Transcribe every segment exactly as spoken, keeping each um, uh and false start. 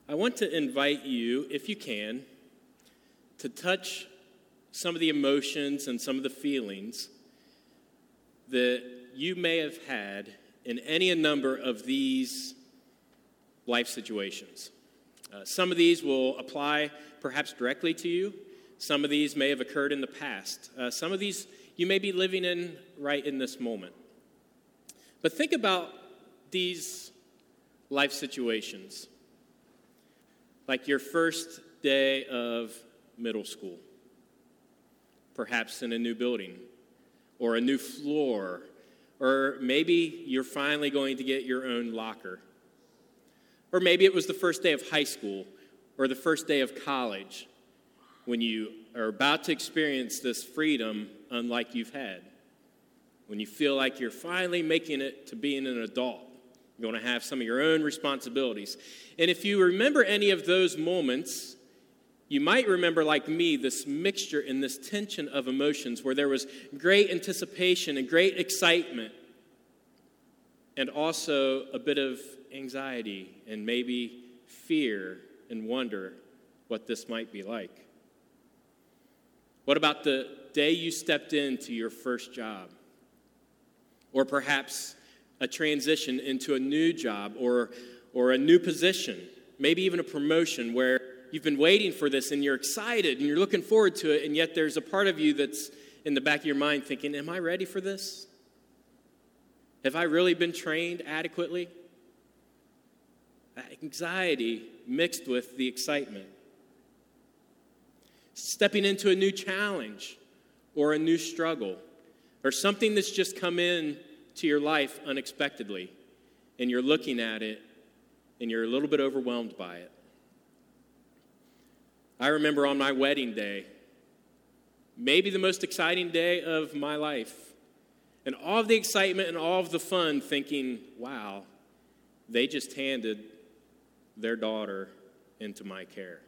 I want to invite you, if you can, to touch some of the emotions and some of the feelings that you may have had in any number of these life situations. Uh, some of these will apply perhaps directly to you. Some of these may have occurred in the past. Uh, some of these you may be living in right in this moment. But think about these life situations, like your first day of middle school, perhaps in a new building, or a new floor, or maybe you're finally going to get your own locker. Or maybe it was the first day of high school, or the first day of college, when you are about to experience this freedom unlike you've had. When you feel like you're finally making it to being an adult. You're going to have some of your own responsibilities. And if you remember any of those moments, you might remember, like me, this mixture and this tension of emotions where there was great anticipation and great excitement, and also a bit of anxiety and maybe fear and wonder what this might be like. What about the day you stepped into your first job? Or perhaps a transition into a new job or, or a new position, maybe even a promotion where you've been waiting for this and you're excited and you're looking forward to it, and yet there's a part of you that's in the back of your mind thinking, am I ready for this? Have I really been trained adequately? Anxiety mixed with the excitement. Stepping into a new challenge or a new struggle or something that's just come in to your life unexpectedly, and you're looking at it and you're a little bit overwhelmed by it. I remember on my wedding day, maybe the most exciting day of my life, and all of the excitement and all of the fun, thinking, wow, they just handed their daughter into my care.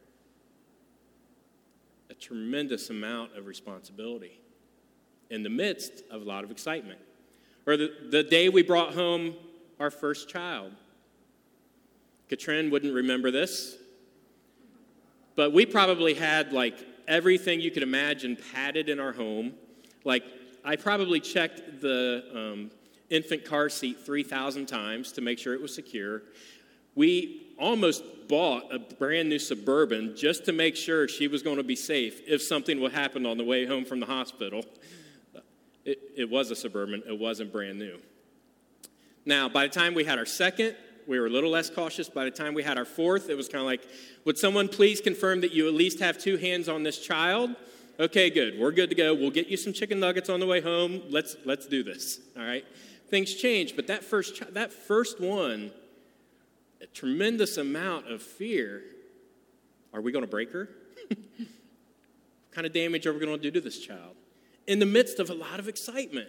A tremendous amount of responsibility in the midst of a lot of excitement. Or the, the day we brought home our first child. Katrin wouldn't remember this, but we probably had like everything you could imagine padded in our home. Like I probably checked the um, infant car seat three thousand times to make sure it was secure. We almost bought a brand new Suburban just to make sure she was going to be safe if something would happen on the way home from the hospital. It, it was a Suburban. It wasn't brand new. Now, by the time we had our second, we were a little less cautious. By the time we had our fourth, it was kind of like, would someone please confirm that you at least have two hands on this child? Okay, good. We're good to go. We'll get you some chicken nuggets on the way home. Let's let's do this. All right. Things change, but that first that first one, a tremendous amount of fear. Are we going to break her? What kind of damage are we going to do to this child? In the midst of a lot of excitement.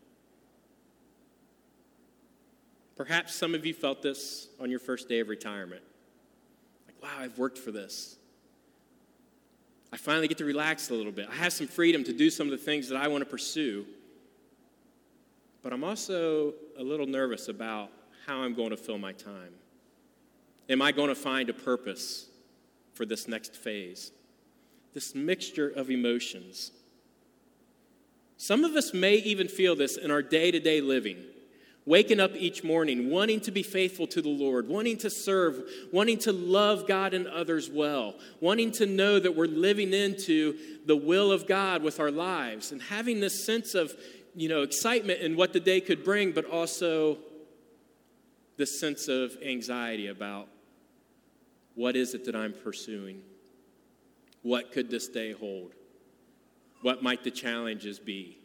Perhaps some of you felt this on your first day of retirement. Like, wow, I've worked for this. I finally get to relax a little bit. I have some freedom to do some of the things that I want to pursue. But I'm also a little nervous about how I'm going to fill my time. Am I going to find a purpose for this next phase? This mixture of emotions. Some of us may even feel this in our day-to-day living. Waking up each morning, wanting to be faithful to the Lord, wanting to serve, wanting to love God and others well, wanting to know that we're living into the will of God with our lives, and having this sense of, you know, excitement in what the day could bring, but also this sense of anxiety about what is it that I'm pursuing? What could this day hold? What might the challenges be?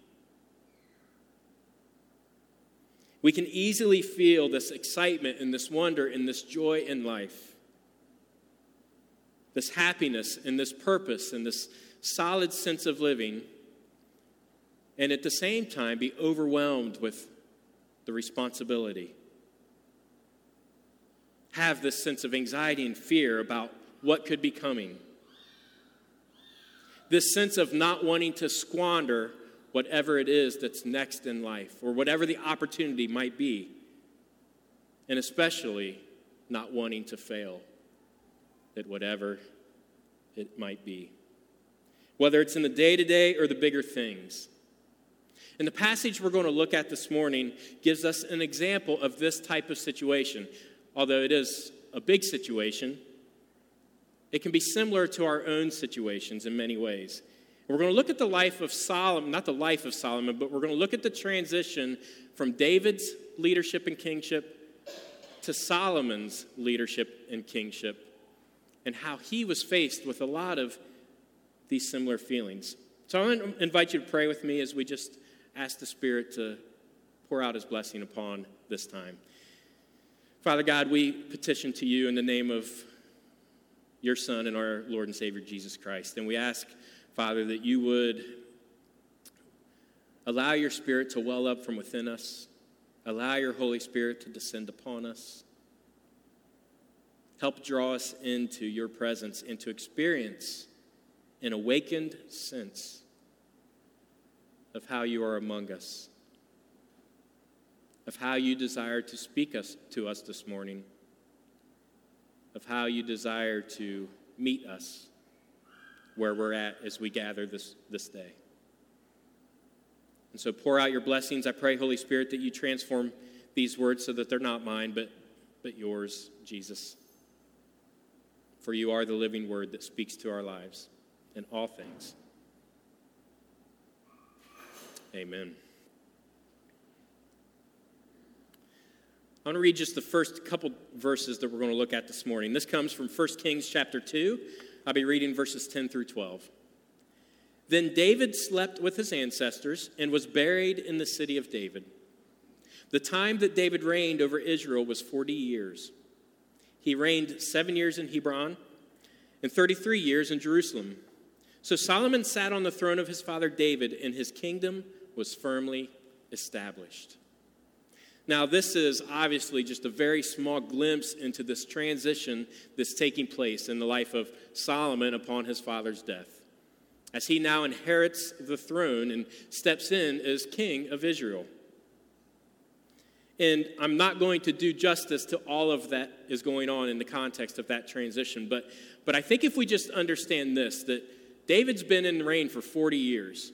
We can easily feel this excitement and this wonder and this joy in life, this happiness and this purpose and this solid sense of living, and at the same time be overwhelmed with the responsibility. Have this sense of anxiety and fear about what could be coming. This sense of not wanting to squander whatever it is that's next in life, or whatever the opportunity might be, and especially not wanting to fail. at whatever it might be, whether it's in the day-to-day or the bigger things. And the passage we're going to look at this morning gives us an example of this type of situation. Although it is a big situation, it can be similar to our own situations in many ways. And we're going to look at the life of Solomon, not the life of Solomon, but we're going to look at the transition from David's leadership and kingship to Solomon's leadership and kingship, and how he was faced with a lot of these similar feelings. So I want to invite you to pray with me as we just ask the Spirit to pour out his blessing upon this time. Father God, we petition to you in the name of your Son and our Lord and Savior, Jesus Christ. And we ask, Father, that you would allow your Spirit to well up from within us. Allow your Holy Spirit to descend upon us. Help draw us into your presence and to experience an awakened sense of how you are among us, of how you desire to speak us to us this morning, of how you desire to meet us where we're at as we gather this, this day. And so pour out your blessings. I pray, Holy Spirit, that you transform these words so that they're not mine, but, but yours, Jesus. For you are the living word that speaks to our lives in all things. Amen. I want to read just the first couple verses that we're going to look at this morning. This comes from First Kings chapter two. I'll be reading verses ten through twelve. Then David slept with his ancestors and was buried in the city of David. The time that David reigned over Israel was forty years. He reigned seven years in Hebron and thirty-three years in Jerusalem. So Solomon sat on the throne of his father David, and his kingdom was firmly established. Now, this is obviously just a very small glimpse into this transition that's taking place in the life of Solomon upon his father's death, as he now inherits the throne and steps in as king of Israel. And I'm not going to do justice to all of that is going on in the context of that transition, but, but I think if we just understand this, that David's been in reign for forty years.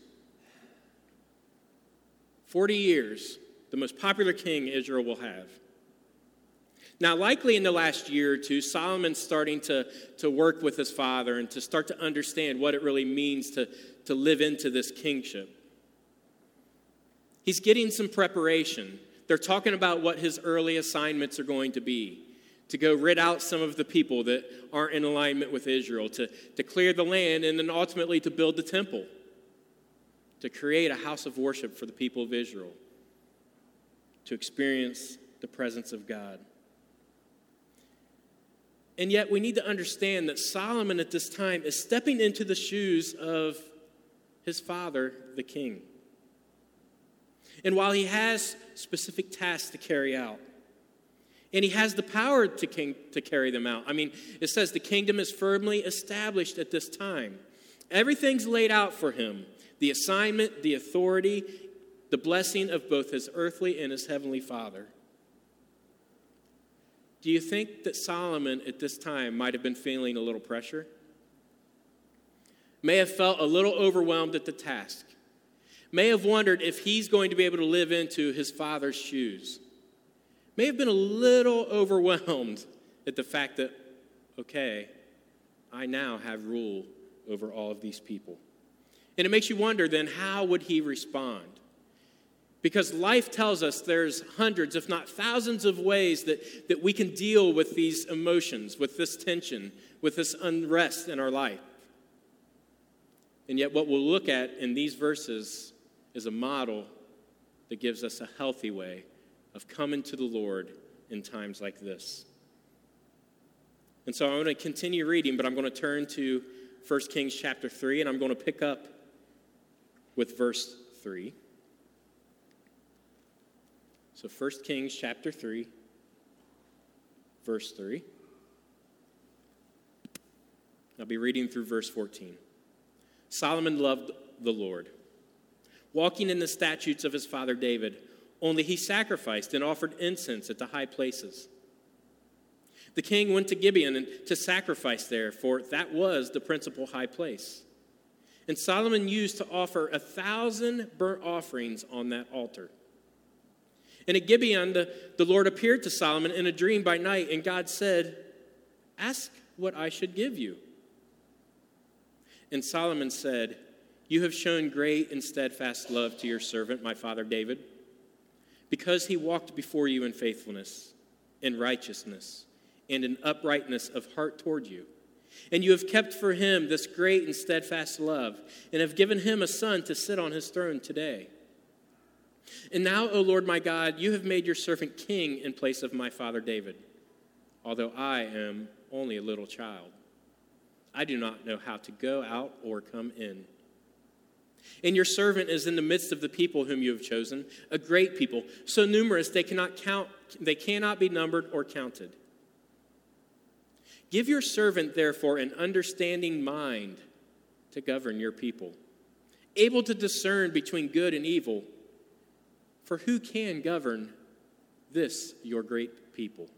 forty years, the most popular king Israel will have. Now, likely in the last year or two, Solomon's starting to, to work with his father and to start to understand what it really means to, to live into this kingship. He's getting some preparation. They're talking about what his early assignments are going to be, to go rid out some of the people that aren't in alignment with Israel, to, to clear the land, and then ultimately to build the temple, to create a house of worship for the people of Israel, to experience the presence of God. And yet we need to understand that Solomon at this time is stepping into the shoes of his father, the king. And while he has specific tasks to carry out, and he has the power to, king, to carry them out. I mean, it says the kingdom is firmly established at this time. Everything's laid out for him. The assignment, the authority, the blessing of both his earthly and his heavenly father. Do you think that Solomon at this time might have been feeling a little pressure? May have felt a little overwhelmed at the task. May have wondered if he's going to be able to live into his father's shoes. May have been a little overwhelmed at the fact that, okay, I now have rule over all of these people. And it makes you wonder then, how would he respond? Because life tells us there's hundreds, if not thousands of ways that, that we can deal with these emotions, with this tension, with this unrest in our life. And yet what we'll look at in these verses is a model that gives us a healthy way of coming to the Lord in times like this. And so I'm going to continue reading, but I'm going to turn to First Kings chapter three, and I'm going to pick up with verse three. So First Kings chapter three, verse three. I'll be reading through verse fourteen. Solomon loved the Lord, walking in the statutes of his father David. Only he sacrificed and offered incense at the high places. The king went to Gibeon and to sacrifice there, for that was the principal high place. And Solomon used to offer a thousand burnt offerings on that altar. And at Gibeon, the, the Lord appeared to Solomon in a dream by night, and God said, "Ask what I should give you." And Solomon said, "You have shown great and steadfast love to your servant, my father David, because he walked before you in faithfulness, in righteousness, and in uprightness of heart toward you. And you have kept for him this great and steadfast love, and have given him a son to sit on his throne today. And now, O Lord my God, you have made your servant king in place of my father David, although I am only a little child. I do not know how to go out or come in. And your servant is in the midst of the people whom you have chosen, a great people, so numerous they cannot count, they cannot be numbered or counted. Give your servant, therefore, an understanding mind to govern your people, able to discern between good and evil. For who can govern this, your great people?"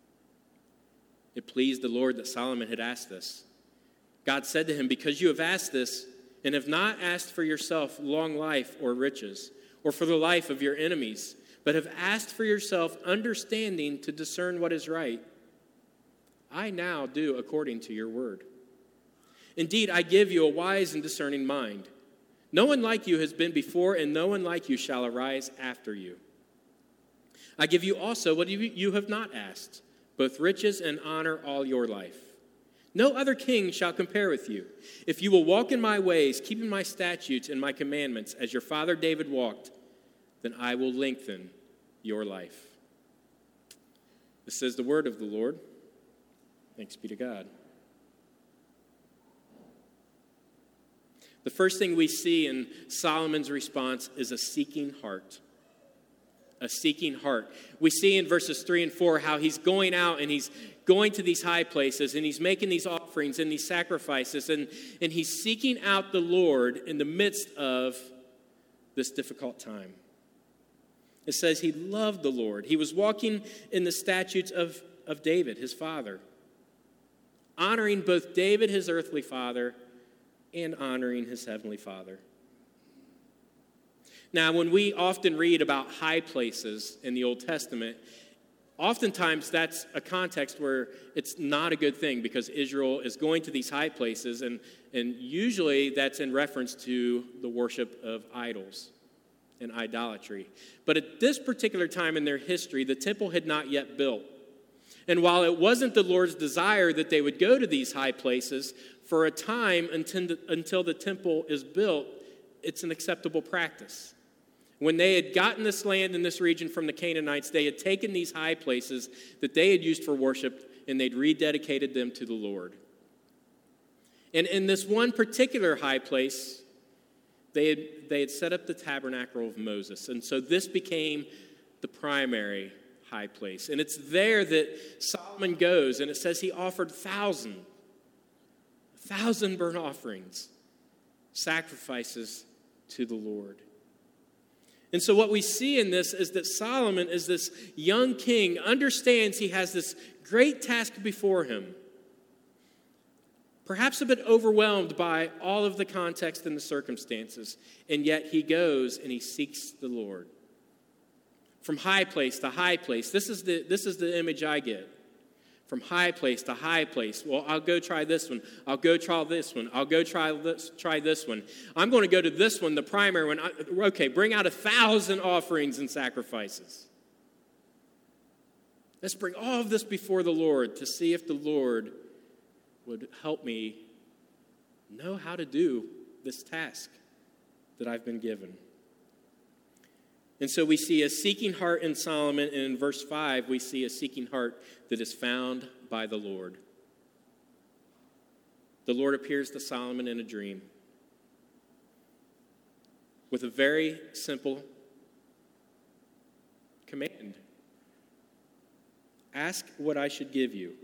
It pleased the Lord that Solomon had asked this. God said to him, "Because you have asked this, and have not asked for yourself long life or riches, or for the life of your enemies, but have asked for yourself understanding to discern what is right, I now do according to your word. Indeed, I give you a wise and discerning mind. No one like you has been before, and no one like you shall arise after you. I give you also what you have not asked, both riches and honor all your life. No other king shall compare with you. If you will walk in my ways, keeping my statutes and my commandments, as your father David walked, then I will lengthen your life." This is the word of the Lord. Thanks be to God. The first thing we see in Solomon's response is a seeking heart. A seeking heart. We see in verses three and four how he's going out and he's going to these high places and he's making these offerings and these sacrifices and, and he's seeking out the Lord in the midst of this difficult time. It says he loved the Lord. He was walking in the statutes of, of David, his father, honoring both David, his earthly father, and honoring his heavenly Father. Now, when we often read about high places in the Old Testament, oftentimes that's a context where it's not a good thing because Israel is going to these high places, and, and usually that's in reference to the worship of idols and idolatry. But at this particular time in their history, the temple had not yet built. And while it wasn't the Lord's desire that they would go to these high places, for a time until the, until the temple is built, it's an acceptable practice. When they had gotten this land and this region from the Canaanites, they had taken these high places that they had used for worship, and they'd rededicated them to the Lord. And in this one particular high place, they had, they had set up the tabernacle of Moses. And so this became the primary high place. And it's there that Solomon goes, and it says he offered thousand, thousand burnt offerings, sacrifices to the Lord. And so what we see in this is that Solomon, as this young king, understands he has this great task before him. Perhaps a bit overwhelmed by all of the context and the circumstances, and yet he goes and he seeks the Lord. From high place to high place. This is the, this is the image I get. From high place to high place. Well, I'll go try this one. I'll go try this one. I'll go try this, try this one. I'm going to go to this one, the primary one. I, okay, bring out a thousand offerings and sacrifices. Let's bring all of this before the Lord to see if the Lord would help me know how to do this task that I've been given. And so we see a seeking heart in Solomon, and in verse five, we see a seeking heart that is found by the Lord. The Lord appears to Solomon in a dream with a very simple command. Ask what I should give you.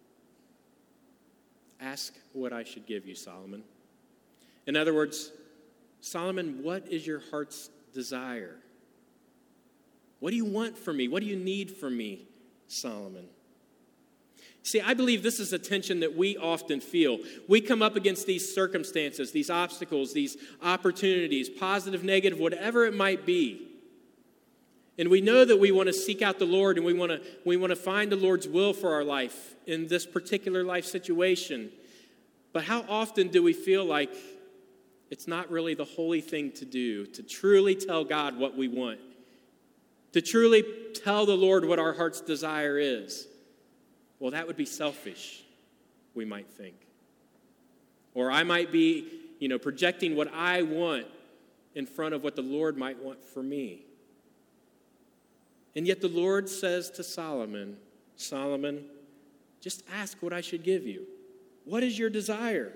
Ask what I should give you, Solomon. In other words, Solomon, what is your heart's desire? What do you want from me? What do you need from me, Solomon? See, I believe this is a tension that we often feel. We come up against these circumstances, these obstacles, these opportunities, positive, negative, whatever it might be. And we know that we want to seek out the Lord and we want to we want to find the Lord's will for our life in this particular life situation. But how often do we feel like it's not really the holy thing to do, to truly tell God what we want, to truly tell the Lord what our heart's desire is? Well, that would be selfish, we might think. Or I might be, you know, projecting what I want in front of what the Lord might want for me. And yet the Lord says to Solomon, Solomon, just ask what I should give you. What is your desire?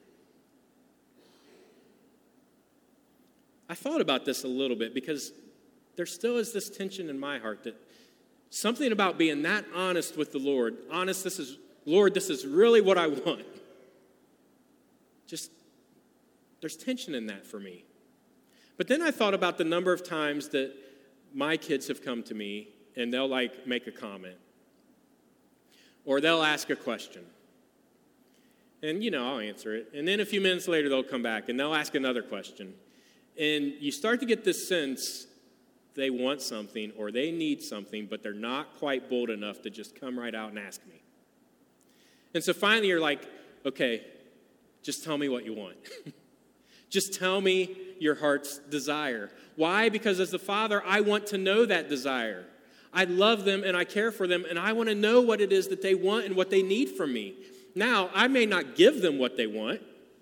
I thought about this a little bit because there still is this tension in my heart that something about being that honest with the Lord, honest, this is, Lord, this is really what I want. Just, there's tension in that for me. But then I thought about the number of times that my kids have come to me and they'll like make a comment. Or they'll ask a question. And, you know, I'll answer it. And then a few minutes later, they'll come back and they'll ask another question. And you start to get this sense they want something or they need something, but they're not quite bold enough to just come right out and ask me. And so finally you're like, okay, just tell me what you want. Just tell me your heart's desire. Why? Because as the father, I want to know that desire. I love them and I care for them, and I want to know what it is that they want and what they need from me. Now, I may not give them what they want.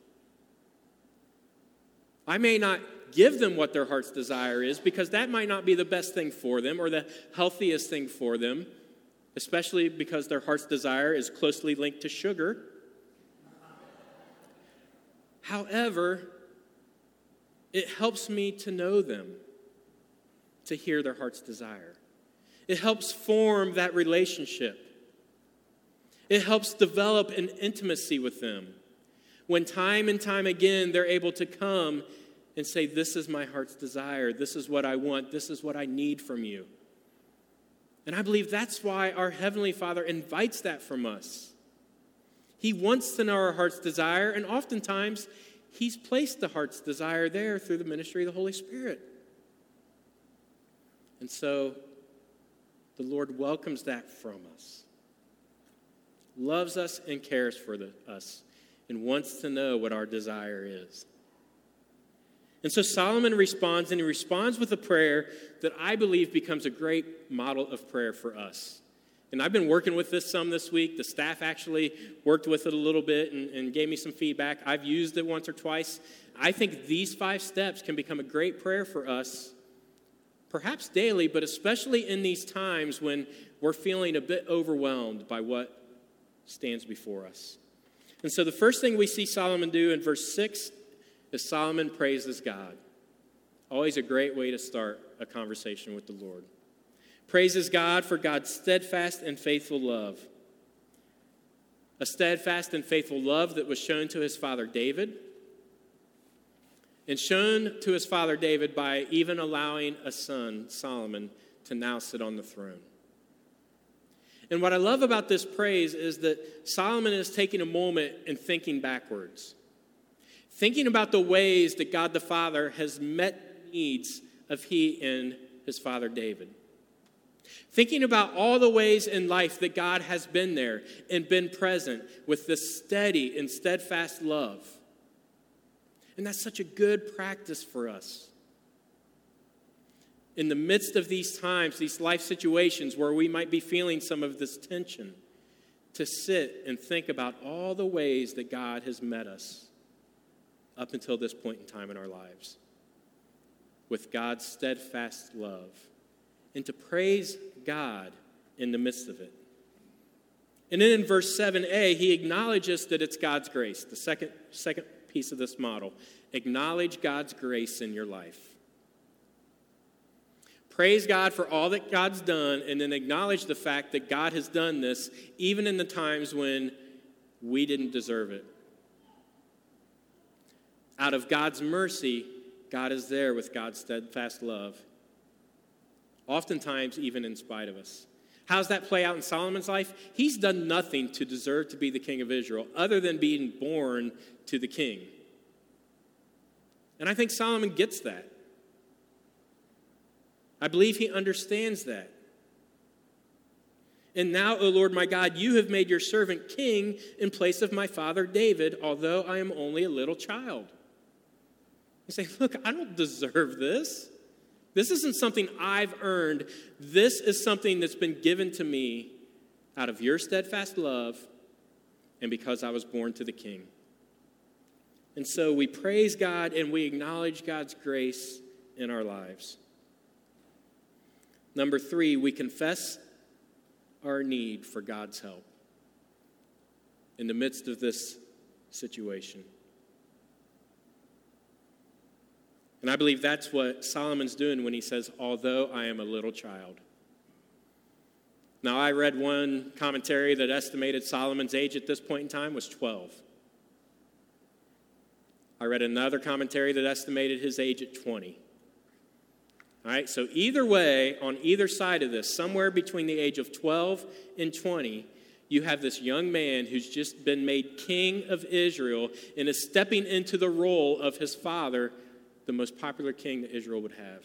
I may not give them what their heart's desire is, because that might not be the best thing for them or the healthiest thing for them, especially because their heart's desire is closely linked to sugar. However, it helps me to know them, to hear their heart's desire. It helps form that relationship. It helps develop an intimacy with them. When time and time again they're able to come and say, this is my heart's desire, this is what I want, this is what I need from you. And I believe that's why our Heavenly Father invites that from us. He wants to know our heart's desire, and oftentimes He's placed the heart's desire there through the ministry of the Holy Spirit. And so the Lord welcomes that from us, loves us and cares for the, us, and wants to know what our desire is. And so Solomon responds, and he responds with a prayer that I believe becomes a great model of prayer for us. And I've been working with this some this week. The staff actually worked with it a little bit and, and gave me some feedback. I've used it once or twice. I think these five steps can become a great prayer for us, perhaps daily, but especially in these times when we're feeling a bit overwhelmed by what stands before us. And so the first thing we see Solomon do in verse six is Solomon praises God. Always a great way to start a conversation with the Lord. Praises God for God's steadfast and faithful love. A steadfast and faithful love that was shown to his father David, and shown to his father David by even allowing a son, Solomon, to now sit on the throne. And what I love about this praise is that Solomon is taking a moment and thinking backwards. Thinking about the ways that God the Father has met the needs of he and his father David. Thinking about all the ways in life that God has been there and been present with this steady and steadfast love. And that's such a good practice for us. In the midst of these times, these life situations where we might be feeling some of this tension, to sit and think about all the ways that God has met us up until this point in time in our lives with God's steadfast love, and to praise God in the midst of it. And then in verse seven a, he acknowledges that it's God's grace, the second, second piece of this model. Acknowledge God's grace in your life. Praise God for all that God's done, and then acknowledge the fact that God has done this even in the times when we didn't deserve it. Out of God's mercy, God is there with God's steadfast love, oftentimes even in spite of us. How's that play out in Solomon's life? He's done nothing to deserve to be the king of Israel other than being born to the king. And I think Solomon gets that. I believe he understands that. And now, O Lord my God, you have made your servant king in place of my father David, although I am only a little child. You say, look, I don't deserve this. This isn't something I've earned. This is something that's been given to me out of your steadfast love and because I was born to the king. And so we praise God and we acknowledge God's grace in our lives. Number three, we confess our need for God's help in the midst of this situation. And I believe that's what Solomon's doing when he says, although I am a little child. Now, I read one commentary that estimated Solomon's age at this point in time was twelve. I read another commentary that estimated his age at twenty. All right, so either way, on either side of this, somewhere between the age of twelve and twenty, you have this young man who's just been made king of Israel and is stepping into the role of his father, the most popular king that Israel would have.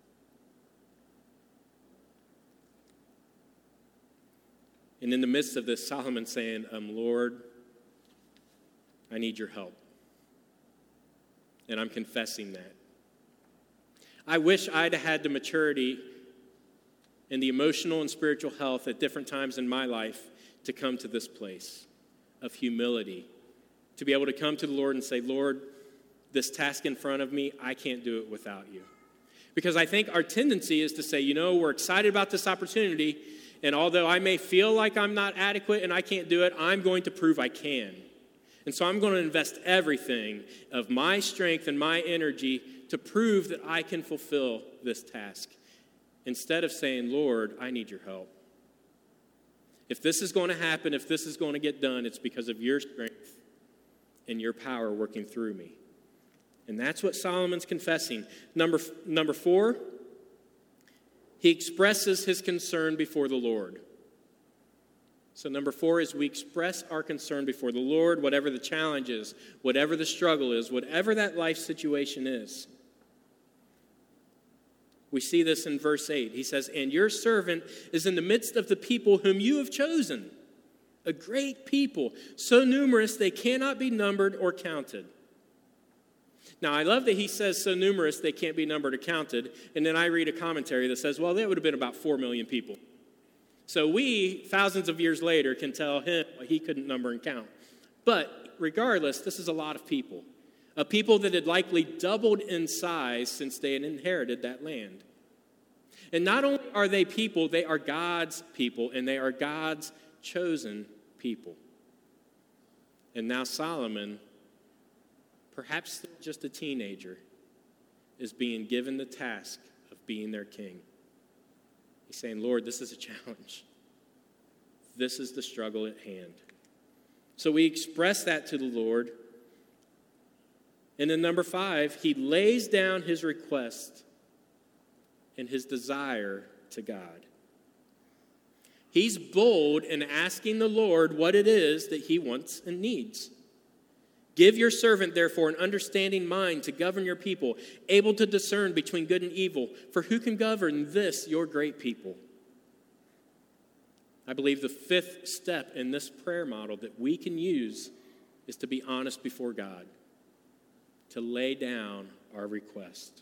And in the midst of this, Solomon's saying, um, Lord, I need your help. And I'm confessing that. I wish I'd had the maturity and the emotional and spiritual health at different times in my life to come to this place of humility, to be able to come to the Lord and say, Lord, this task in front of me, I can't do it without you. Because I think our tendency is to say, you know, we're excited about this opportunity, and although I may feel like I'm not adequate and I can't do it, I'm going to prove I can. And so I'm going to invest everything of my strength and my energy to prove that I can fulfill this task, instead of saying, Lord, I need your help. If this is going to happen, if this is going to get done, it's because of your strength and your power working through me. And that's what Solomon's confessing. Number, number four, he expresses his concern before the Lord. So number four is we express our concern before the Lord, whatever the challenge is, whatever the struggle is, whatever that life situation is. We see this in verse eight. He says, and your servant is in the midst of the people whom you have chosen, a great people, so numerous they cannot be numbered or counted. Now, I love that he says so numerous they can't be numbered or counted, and then I read a commentary that says, well, that would have been about four million people. So we, thousands of years later, can tell him he couldn't number and count. But regardless, this is a lot of people. A people that had likely doubled in size since they had inherited that land. And not only are they people, they are God's people, and they are God's chosen people. And now Solomon, perhaps still just a teenager, is being given the task of being their king. He's saying, Lord, this is a challenge. This is the struggle at hand. So we express that to the Lord. And then number five, he lays down his request and his desire to God. He's bold in asking the Lord what it is that he wants and needs. Give your servant, therefore, an understanding mind to govern your people, able to discern between good and evil. For who can govern this, your great people? I believe the fifth step in this prayer model that we can use is to be honest before God, to lay down our request.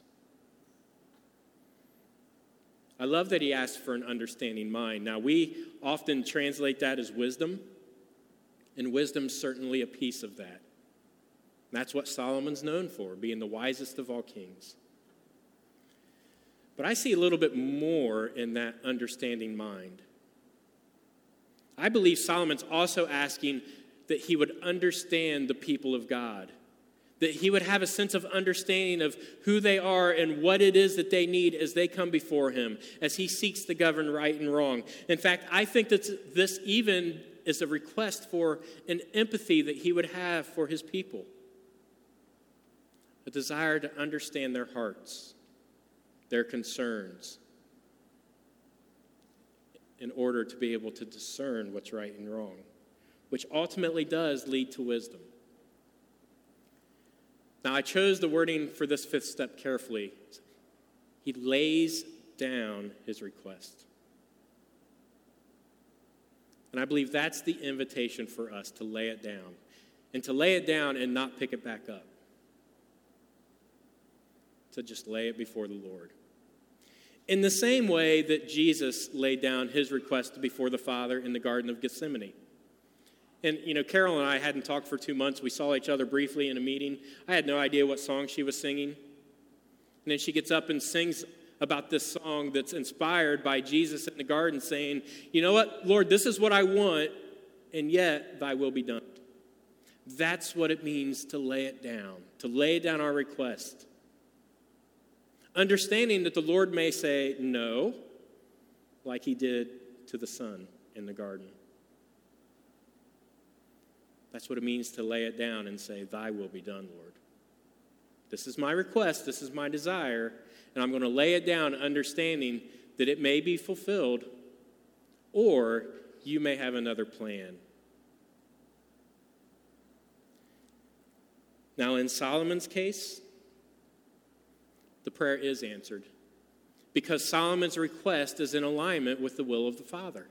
I love that he asks for an understanding mind. Now, we often translate that as wisdom, and wisdom's certainly a piece of that. That's what Solomon's known for, being the wisest of all kings. But I see a little bit more in that understanding mind. I believe Solomon's also asking that he would understand the people of God, that he would have a sense of understanding of who they are and what it is that they need as they come before him, as he seeks to govern right and wrong. In fact, I think that this even is a request for an empathy that he would have for his people. A desire to understand their hearts, their concerns, in order to be able to discern what's right and wrong, which ultimately does lead to wisdom. Now, I chose the wording for this fifth step carefully. He lays down his request. And I believe that's the invitation for us, to lay it down. And to lay it down and not pick it back up. To just lay it before the Lord. In the same way that Jesus laid down his request before the Father in the Garden of Gethsemane. And, you know, Carol and I hadn't talked for two months. We saw each other briefly in a meeting. I had no idea what song she was singing. And then she gets up and sings about this song that's inspired by Jesus in the garden, saying, you know what, Lord, this is what I want, and yet thy will be done. That's what it means to lay it down, to lay down our request. Understanding that the Lord may say no, like he did to the son in the garden. That's what it means to lay it down and say, thy will be done, Lord. This is my request, this is my desire, and I'm going to lay it down understanding that it may be fulfilled, or you may have another plan. Now, in Solomon's case, the prayer is answered because Solomon's request is in alignment with the will of the Father.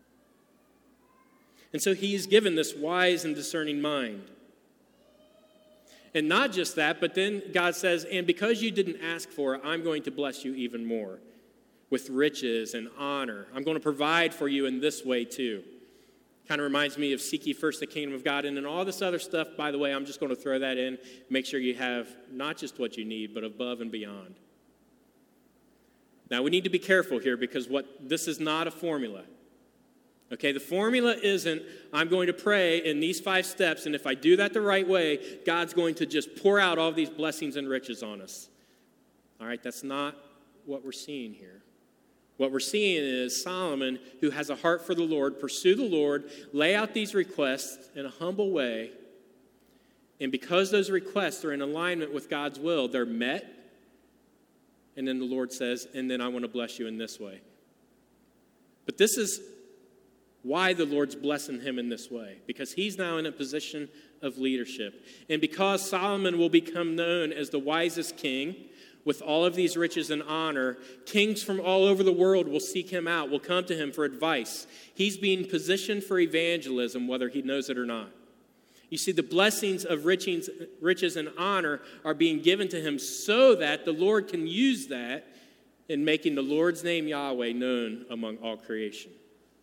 And so he is given this wise and discerning mind. And not just that, but then God says, and because you didn't ask for it, I'm going to bless you even more with riches and honor. I'm going to provide for you in this way too. Kind of reminds me of seek ye first the kingdom of God. And then all this other stuff, by the way, I'm just going to throw that in. Make sure you have not just what you need, but above and beyond. Now, we need to be careful here because what this is not a formula. Okay, the formula isn't, I'm going to pray in these five steps, and if I do that the right way, God's going to just pour out all these blessings and riches on us. All right, that's not what we're seeing here. What we're seeing is Solomon, who has a heart for the Lord, pursue the Lord, lay out these requests in a humble way, and because those requests are in alignment with God's will, they're met, and then the Lord says, and then I want to bless you in this way. But this is why the Lord's blessing him in this way, because he's now in a position of leadership. And because Solomon will become known as the wisest king with all of these riches and honor, kings from all over the world will seek him out, will come to him for advice. He's being positioned for evangelism, whether he knows it or not. You see, the blessings of riches, riches and honor are being given to him so that the Lord can use that in making the Lord's name Yahweh known among all creation.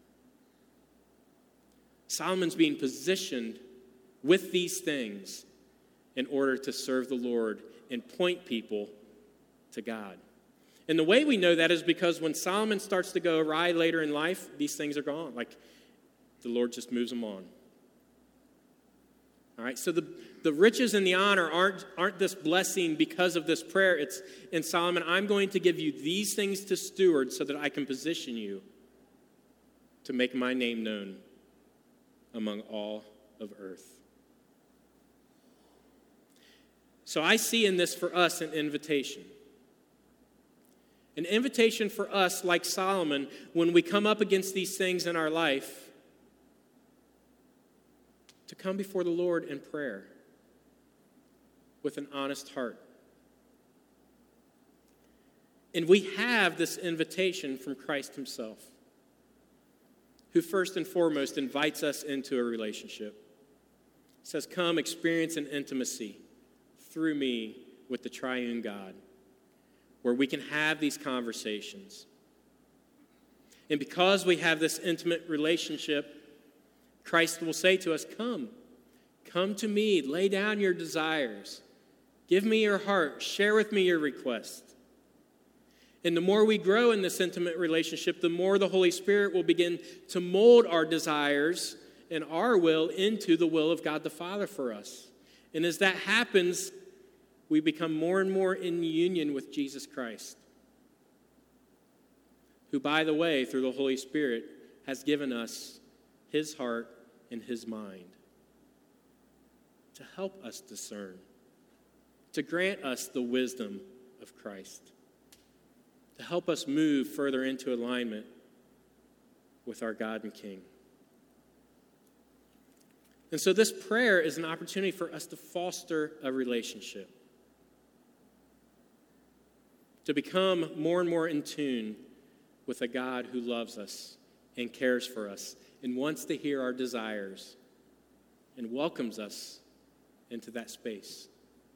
Solomon's being positioned with these things in order to serve the Lord and point people to God. And the way we know that is because when Solomon starts to go awry later in life, these things are gone. Like the Lord just moves them on. All right, so the, the riches and the honor aren't, aren't this blessing because of this prayer. It's in Solomon, I'm going to give you these things to steward so that I can position you to make my name known among all of earth. So I see in this for us an invitation. An invitation for us, like Solomon, when we come up against these things in our life, to come before the Lord in prayer with an honest heart. And we have this invitation from Christ himself, who first and foremost invites us into a relationship. He says, come experience an intimacy through me with the triune God, where we can have these conversations. And because we have this intimate relationship, Christ will say to us, come, come to me, lay down your desires, give me your heart, share with me your request. And the more we grow in this intimate relationship, the more the Holy Spirit will begin to mold our desires and our will into the will of God the Father for us. And as that happens, we become more and more in union with Jesus Christ, who, by the way, through the Holy Spirit, has given us his heart and his mind to help us discern, to grant us the wisdom of Christ, to help us move further into alignment with our God and King. And so this prayer is an opportunity for us to foster a relationship, to become more and more in tune with a God who loves us and cares for us and wants to hear our desires and welcomes us into that space.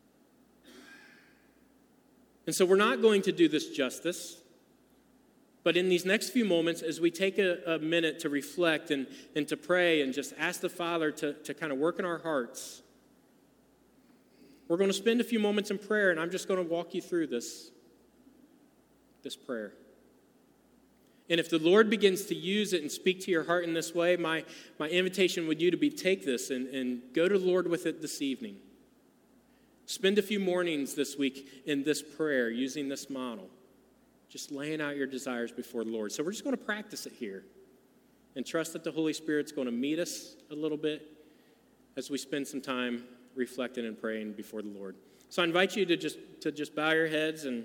And so we're not going to do this justice. But in these next few moments, as we take a, a minute to reflect and, and to pray and just ask the Father to, to kind of work in our hearts, we're going to spend a few moments in prayer, and I'm just going to walk you through this, this prayer. And if the Lord begins to use it and speak to your heart in this way, my, my invitation would you to be take this and, and go to the Lord with it this evening. Spend a few mornings this week in this prayer using this model. Just laying out your desires before the Lord. So we're just going to practice it here and trust that the Holy Spirit's going to meet us a little bit as we spend some time reflecting and praying before the Lord. So I invite you to just to just bow your heads and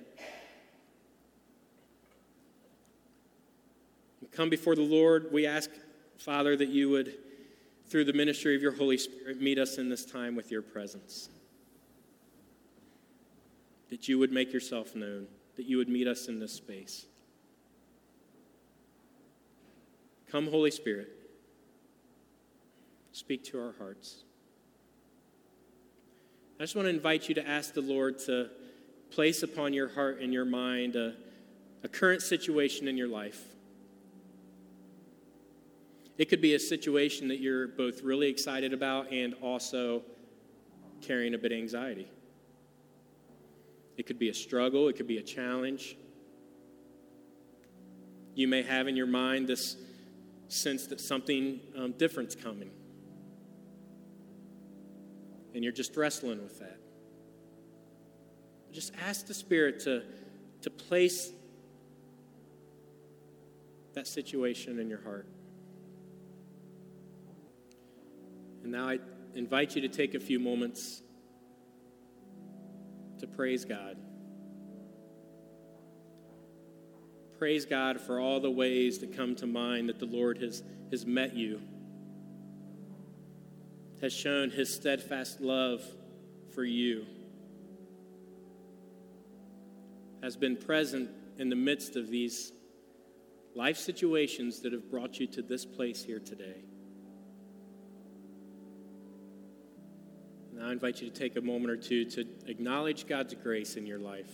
come before the Lord. We ask, Father, that you would, through the ministry of your Holy Spirit, meet us in this time with your presence. That you would make yourself known. That you would meet us in this space. Come, Holy Spirit. Speak to our hearts. I just want to invite you to ask the Lord to place upon your heart and your mind a, a current situation in your life. It could be a situation that you're both really excited about and also carrying a bit of anxiety. It could be a struggle. It could be a challenge. You may have in your mind this sense that something um, different's coming. And you're just wrestling with that. Just ask the Spirit to, to place that situation in your heart. And now I invite you to take a few moments to praise God. Praise God for all the ways that come to mind that the Lord has, has met you, has shown his steadfast love for you, has been present in the midst of these life situations that have brought you to this place here today. Now I invite you to take a moment or two to acknowledge God's grace in your life.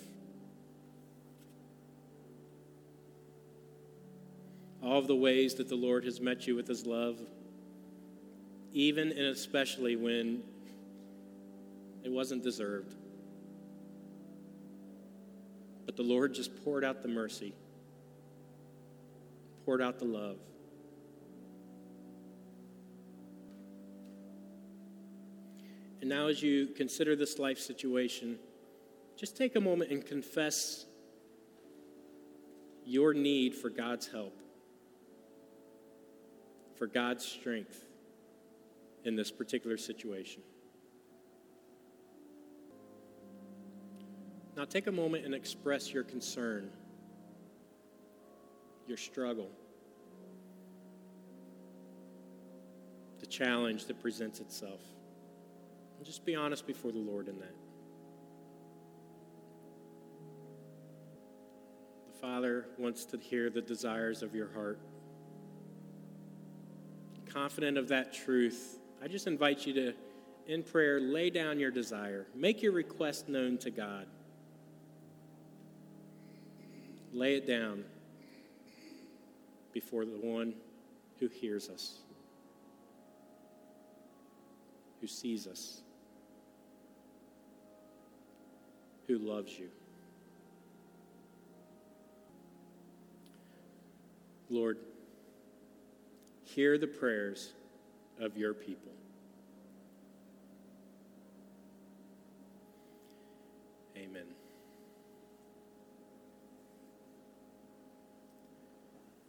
All of the ways that the Lord has met you with his love, even and especially when it wasn't deserved. But the Lord just poured out the mercy, poured out the love. And now as you consider this life situation, just take a moment and confess your need for God's help, for God's strength in this particular situation. Now take a moment and express your concern, your struggle, the challenge that presents itself. And just be honest before the Lord in that. The Father wants to hear the desires of your heart. Confident of that truth, I just invite you to, in prayer, lay down your desire. Make your request known to God. Lay it down before the one who hears us, who sees us, who loves you. Lord, hear the prayers of your people.